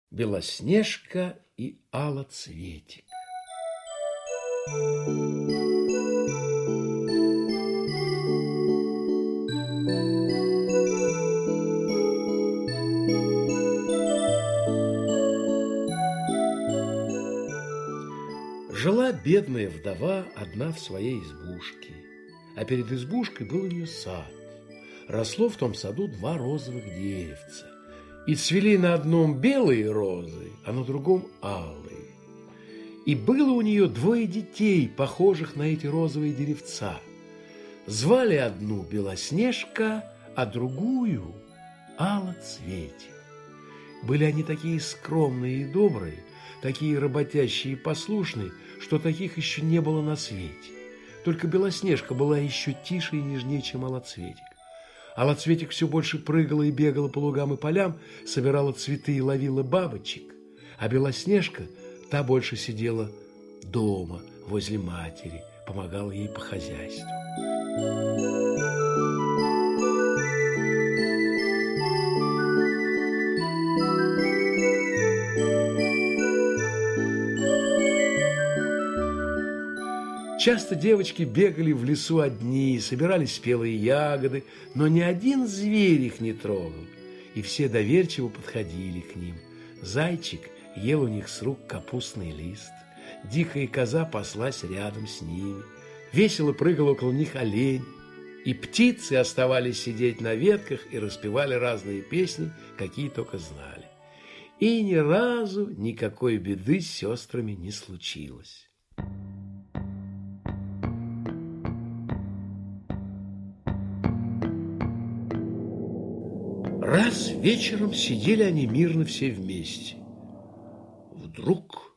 Белоснежка и Алоцветик. Жила бедная вдова одна в своей избушке, а перед избушкой был у нее сад. Росло в том саду 2 розовых деревца, и цвели на одном белые розы, а на другом алые. И было у нее 2 детей, похожих на эти розовые деревца. Звали одну Белоснежка, а другую Алоцветик. Были они такие скромные и добрые, такие работящие и послушные, что таких еще не было на свете. Только Белоснежка была еще тише и нежнее, чем Алоцветик. Алоцветик все больше прыгала и бегала по лугам и полям, собирала цветы и ловила бабочек, а Белоснежка, та больше сидела дома, возле матери, помогала ей по хозяйству. Часто девочки бегали в лесу одни, собирали спелые ягоды, но ни один зверь их не трогал, и все доверчиво подходили к ним. Зайчик ел у них с рук капустный лист, дикая коза паслась рядом с ними, весело прыгал около них олень, и птицы оставались сидеть на ветках и распевали разные песни, какие только знали. И ни разу никакой беды с сестрами не случилось. Раз вечером сидели они мирно все вместе. Вдруг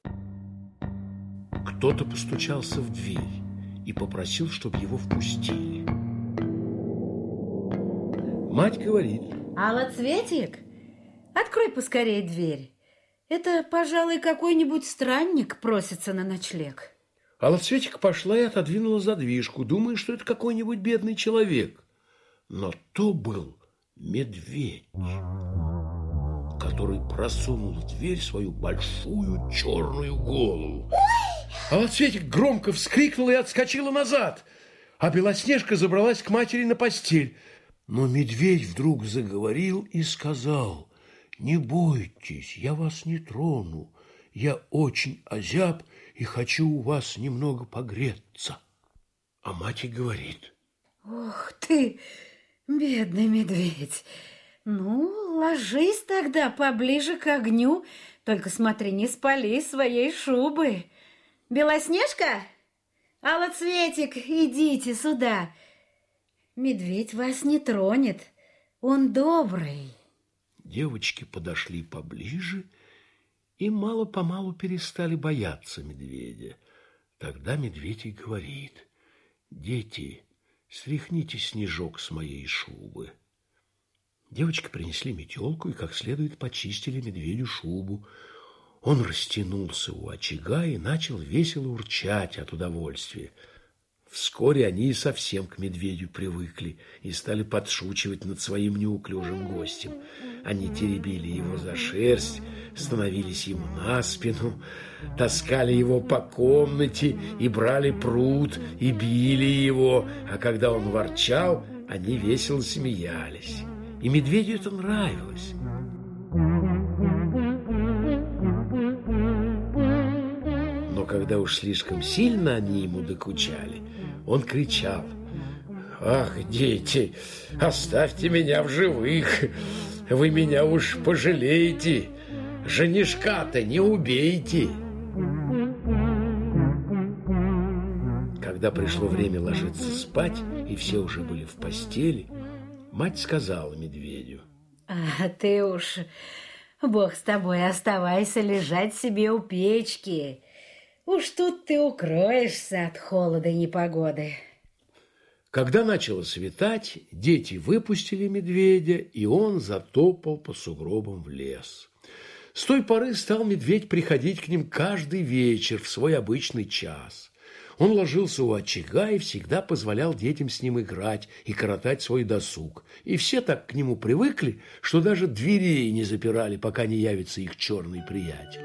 кто-то постучался в дверь и попросил, чтобы его впустили. Мать говорит: Алоцветик, открой поскорее дверь. Это, пожалуй, какой-нибудь странник просится на ночлег. Алоцветик пошла и отодвинула задвижку, думая, что это какой-нибудь бедный человек. Но то был медведь, который просунул в дверь свою большую черную голову. Алоцветик громко вскрикнула и отскочила назад, а Белоснежка забралась к матери на постель. Но медведь вдруг заговорил и сказал: «Не бойтесь, я вас не трону. Я очень озяб и хочу у вас немного погреться». А мать и говорит: Ох ты, бедный медведь. Ну, ложись тогда поближе к огню, только смотри, не спали своей шубы. Белоснежка, Алоцветик, идите сюда. Медведь вас не тронет, он добрый. Девочки подошли поближе и мало-помалу перестали бояться медведя. Тогда медведь и говорит: «Дети, стряхните снежок с моей шубы». Девочки принесли метелку и как следует почистили медведю шубу. Он растянулся у очага и начал весело урчать от удовольствия. Вскоре они и совсем к медведю привыкли и стали подшучивать над своим неуклюжим гостем. Они теребили его за шерсть, становились ему на спину, таскали его по комнате и брали прут и били его, а когда он ворчал, они весело смеялись. И медведю это нравилось. Но когда уж слишком сильно они ему докучали, он кричал: «Ах, дети, оставьте меня в живых! Вы меня уж пожалеете! Женишка-то не убейте!» Когда пришло время ложиться спать, и все уже были в постели, мать сказала медведю: А ты уж, Бог с тобой, оставайся лежать себе у печки. Уж тут ты укроешься от холода и непогоды. Когда начало светать, дети выпустили медведя, и он затопал по сугробам в лес. С той поры стал медведь приходить к ним каждый вечер в свой обычный час. Он ложился у очага и всегда позволял детям с ним играть и коротать свой досуг. И все так к нему привыкли, что даже дверей не запирали, пока не явится их черный приятель.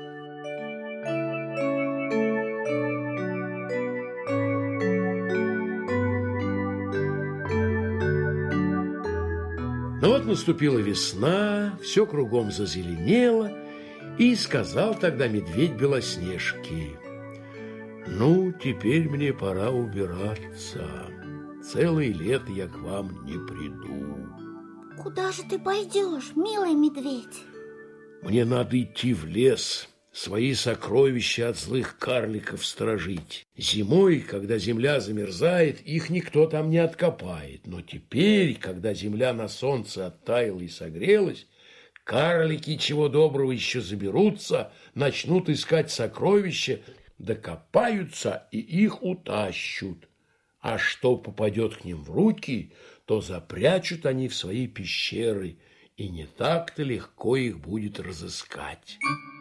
Но вот наступила весна, все кругом зазеленело, и сказал тогда медведь Белоснежке: «Ну, теперь мне пора убираться. Целое лето я к вам не приду». Куда же ты пойдешь, милый медведь? «Мне надо идти в лес, свои сокровища от злых карликов сторожить. Зимой, когда земля замерзает, их никто там не откопает. Но теперь, когда земля на солнце оттаяла и согрелась, карлики, чего доброго, еще заберутся, начнут искать сокровища, докопаются и их утащут. А что попадет к ним в руки, то запрячут они в свои пещеры, и не так-то легко их будет разыскать».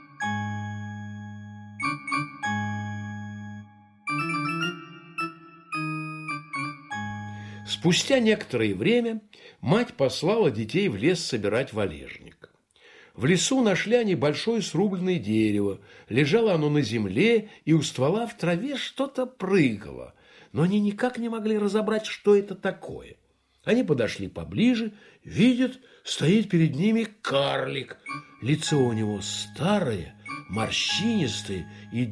Спустя некоторое время мать послала детей в лес собирать валежник. В лесу нашли они большое срубленное дерево. Лежало оно на земле, и у ствола в траве что-то прыгало. Но они никак не могли разобрать, что это такое. Они подошли поближе, видят, стоит перед ними карлик. Лицо у него старое, морщинистое и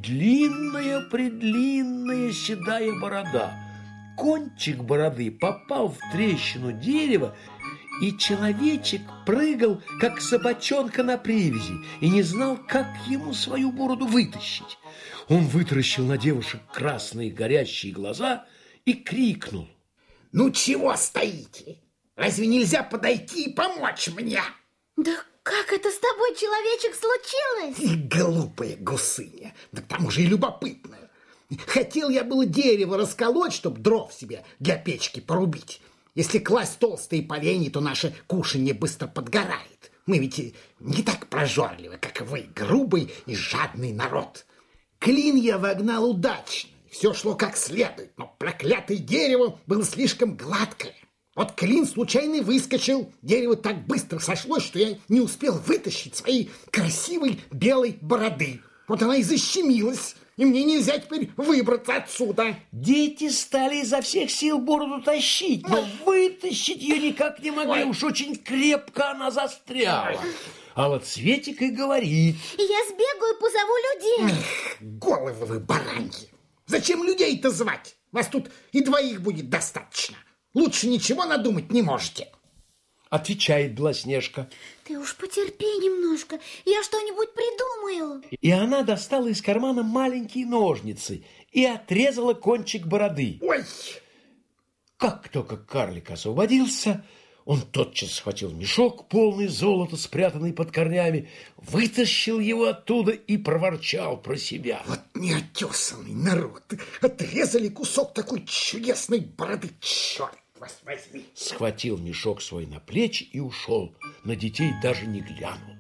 длинная-предлинная седая борода. Кончик бороды попал в трещину дерева, и человечек прыгал, как собачонка на привязи, и не знал, как ему свою бороду вытащить. Он вытаращил на девушек красные горящие глаза и крикнул: «Ну чего стоите? Разве нельзя подойти и помочь мне?» Да как это с тобой, человечек, случилось? И глупая гусыня, да к тому же и любопытная. Хотел я было дерево расколоть, чтоб дров себе для печки порубить. Если класть толстые поленья, то наше кушанье быстро подгорает. Мы ведь не так прожорливы, как вы, грубый и жадный народ. Клин я вогнал удачно, все шло как следует, но проклятое дерево было слишком гладкое. Вот клин случайно выскочил, дерево так быстро сошлось, что я не успел вытащить своей красивой белой бороды. Вот она и защемилась, и мне нельзя теперь выбраться отсюда. Дети стали изо всех сил бороду тащить, но вытащить ее никак не могли. Уж очень крепко она застряла. А вот Светик и говорит: Я сбегаю, позову людей. Эх, головы вы бараньи! Зачем людей-то звать? Вас тут и двоих будет достаточно. Лучше ничего надумать не можете. Отвечает Белоснежка. Ты уж потерпи немножко, я что-нибудь придумаю. И она достала из кармана маленькие ножницы и отрезала кончик бороды. Ой! Как только карлик освободился, он тотчас схватил мешок, полный золота, спрятанный под корнями, вытащил его оттуда и проворчал про себя: Вот неотесанный народ! Отрезали кусок такой чудесной бороды, черт вас возьми! Схватил мешок свой на плечи и ушел, на детей даже не глянул.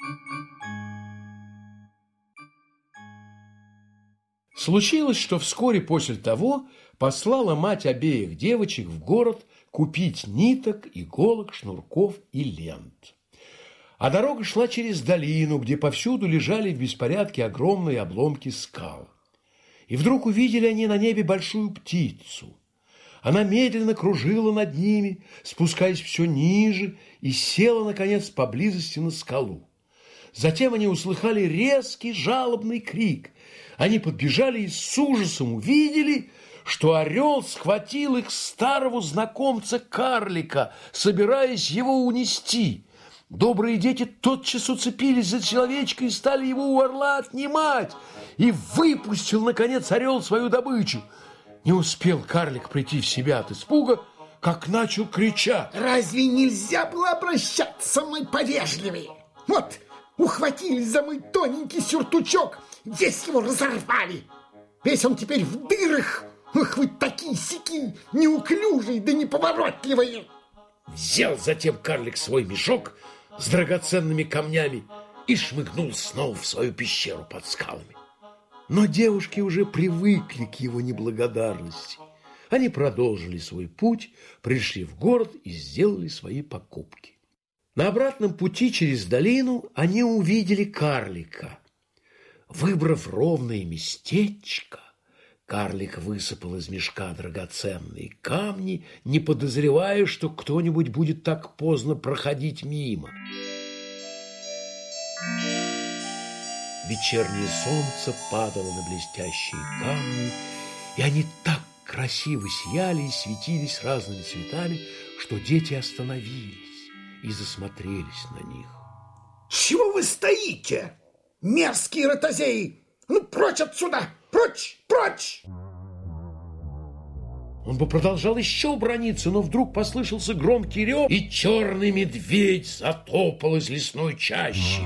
Случилось, что вскоре после того послала мать обеих девочек в город купить ниток, иголок, шнурков и лент. А дорога шла через долину, где повсюду лежали в беспорядке огромные обломки скал. И вдруг увидели они на небе большую птицу. Она медленно кружила над ними, спускаясь все ниже, и села, наконец, поблизости на скалу. Затем они услыхали резкий жалобный крик. Они подбежали и с ужасом увидели, что орел схватил их старого знакомца-карлика, собираясь его унести. Добрые дети тотчас уцепились за человечка и стали его у орла отнимать. И выпустил, наконец, орел свою добычу. Не успел карлик прийти в себя от испуга, как начал кричать: Разве нельзя было обращаться со мной повежливее? Вот, ухватились за мой тоненький сюртучок, весь его разорвали. Весь он теперь в дырах. Ах, вы такие-сяки, неуклюжие да неповоротливые. Взял затем карлик свой мешок с драгоценными камнями и шмыгнул снова в свою пещеру под скалами. Но девушки уже привыкли к его неблагодарности. Они продолжили свой путь, пришли в город и сделали свои покупки. На обратном пути через долину они увидели карлика. Выбрав ровное местечко, карлик высыпал из мешка драгоценные камни, не подозревая, что кто-нибудь будет так поздно проходить мимо. Вечернее солнце падало на блестящие камни, и они так красиво сияли и светились разными цветами, что дети остановились и засмотрелись на них. Чего вы стоите, мерзкие ротозеи? Ну, прочь отсюда! Прочь! Прочь! Он бы продолжал еще браниться, но вдруг послышался громкий рев, и черный медведь затопал из лесной чащи.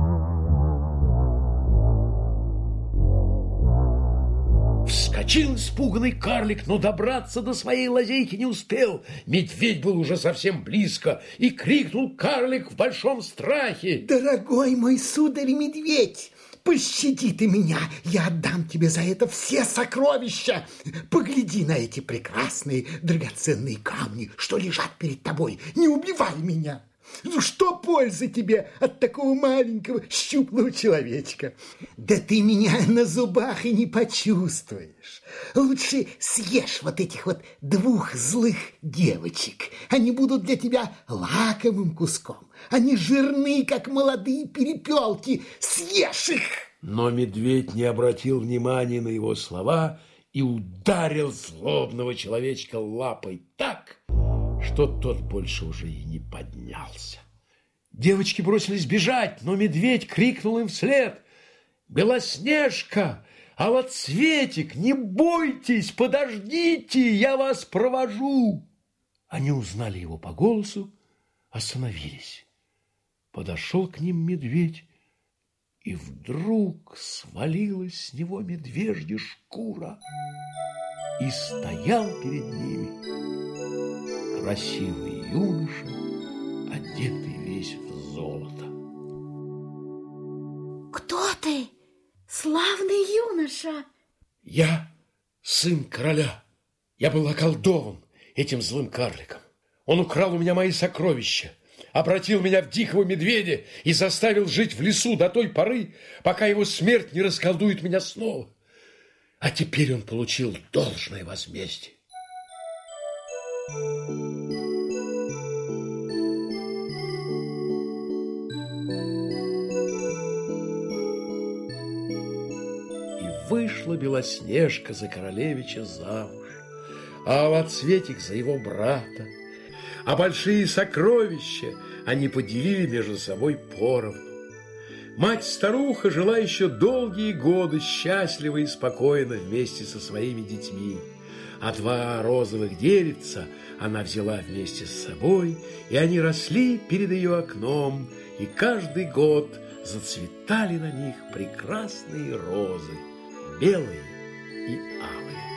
Вскочил испуганный карлик, но добраться до своей лазейки не успел. Медведь был уже совсем близко, и крикнул карлик в большом страхе: «Дорогой мой сударь-медведь, пощади ты меня, я отдам тебе за это все сокровища. Погляди на эти прекрасные драгоценные камни, что лежат перед тобой. Не убивай меня. Ну, что пользы тебе от такого маленького щуплого человечка? Да ты меня на зубах и не почувствуешь. Лучше съешь вот этих вот двух злых девочек. Они будут для тебя лакомым куском. Они жирны, как молодые перепелки. Съешь их!» Но медведь не обратил внимания на его слова и ударил злобного человечка лапой так, что тот больше уже и не поднялся. Девочки бросились бежать, но медведь крикнул им вслед: «Белоснежка, Алоцветик, не бойтесь, подождите, я вас провожу!» Они узнали его по голосу, остановились. Подошел к ним медведь, и вдруг свалилась с него медвежья шкура, и стоял перед ними красивый юноша, одетый весь в золото. Кто ты, славный юноша? Я сын короля. Я был околдован этим злым карликом. Он украл у меня мои сокровища, обратил меня в дикого медведя и заставил жить в лесу до той поры, пока его смерть не расколдует меня снова. А теперь он получил должное возмездие. Вышла Белоснежка за королевича замуж, а Алоцветик за его брата. А большие сокровища они поделили между собой поровну. Мать-старуха жила еще долгие годы счастливо и спокойно вместе со своими детьми. А два розовых деревца она взяла вместе с собой, и они росли перед ее окном, и каждый год зацветали на них прекрасные розы, белые и алые.